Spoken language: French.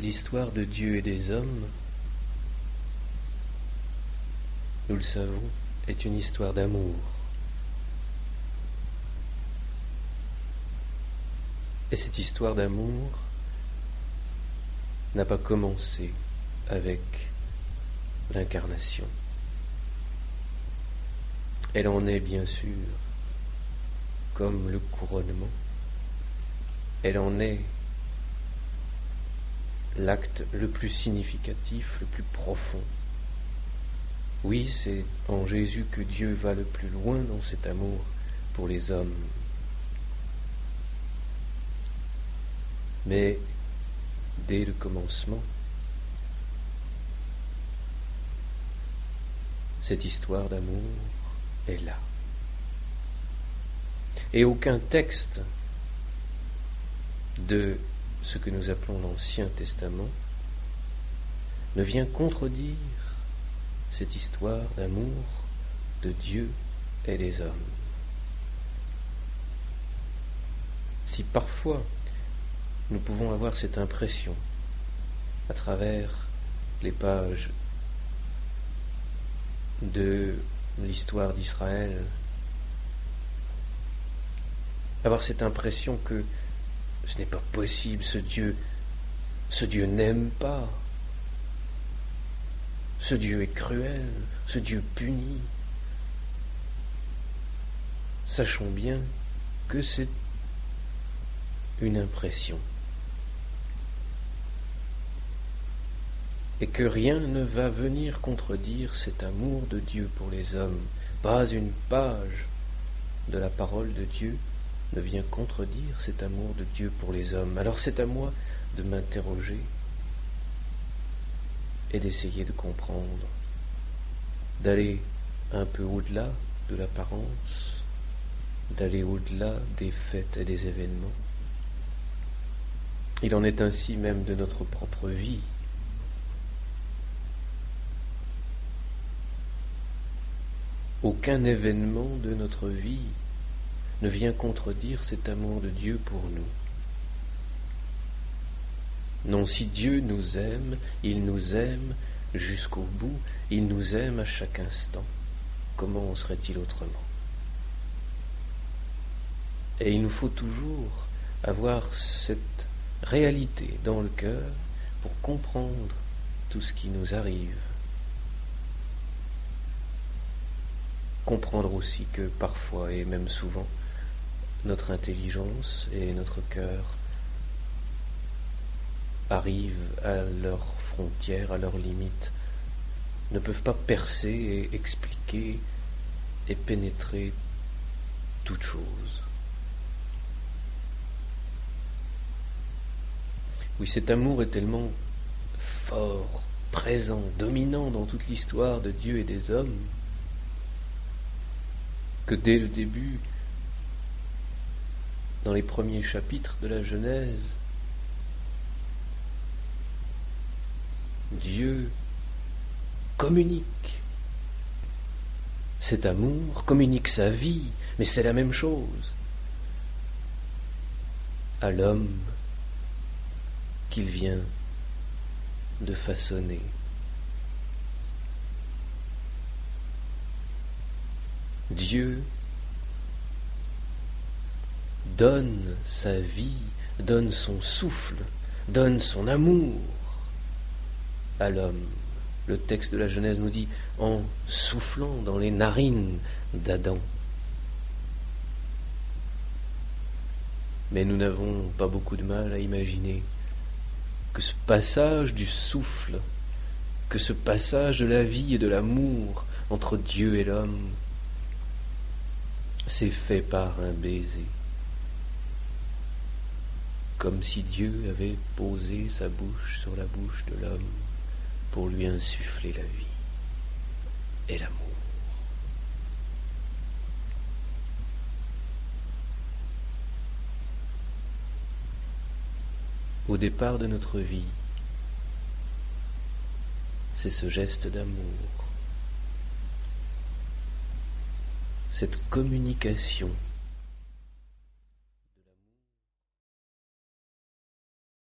L'histoire de Dieu et des hommes, nous le savons, est une histoire d'amour. Et cette histoire d'amour n'a pas commencé avec l'incarnation. Elle en est bien sûr comme le couronnement. Elle en est l'acte le plus significatif, le plus profond. Oui, c'est en Jésus que Dieu va le plus loin dans cet amour pour les hommes. Mais dès le commencement, cette histoire d'amour est là. Et aucun texte de ce que nous appelons l'Ancien Testament ne vient contredire cette histoire d'amour de Dieu et des hommes. Si parfois nous pouvons avoir cette impression à travers les pages de l'histoire d'Israël, avoir cette impression que ce n'est pas possible, ce Dieu n'aime pas, ce Dieu est cruel, ce Dieu punit. Sachons bien que c'est une impression et que rien ne va venir contredire cet amour de Dieu pour les hommes. Pas une page de la parole de Dieu ne vient contredire cet amour de Dieu pour les hommes. Alors c'est à moi de m'interroger et d'essayer de comprendre, d'aller un peu au-delà de l'apparence, d'aller au-delà des faits et des événements. Il en est ainsi même de notre propre vie. Aucun événement de notre vie ne vient contredire cet amour de Dieu pour nous. Non, si Dieu nous aime, il nous aime jusqu'au bout, il nous aime à chaque instant. Comment en serait-il autrement? Et il nous faut toujours avoir cette réalité dans le cœur pour comprendre tout ce qui nous arrive. Comprendre aussi que parfois, et même souvent, notre intelligence et notre cœur arrivent à leurs frontières, à leurs limites, ne peuvent pas percer et expliquer et pénétrer toute chose. Oui, cet amour est tellement fort, présent, dominant dans toute l'histoire de Dieu et des hommes, que dès le début, dans les premiers chapitres de la Genèse, Dieu communique cet amour, communique sa vie, mais c'est la même chose à l'homme qu'il vient de façonner. Dieu donne sa vie, donne son souffle, donne son amour à l'homme. Le texte de la Genèse nous dit en soufflant dans les narines d'Adam. Mais nous n'avons pas beaucoup de mal à imaginer que ce passage du souffle, que ce passage de la vie et de l'amour entre Dieu et l'homme s'est fait par un baiser, comme si Dieu avait posé sa bouche sur la bouche de l'homme pour lui insuffler la vie et l'amour. Au départ de notre vie, c'est ce geste d'amour, cette communication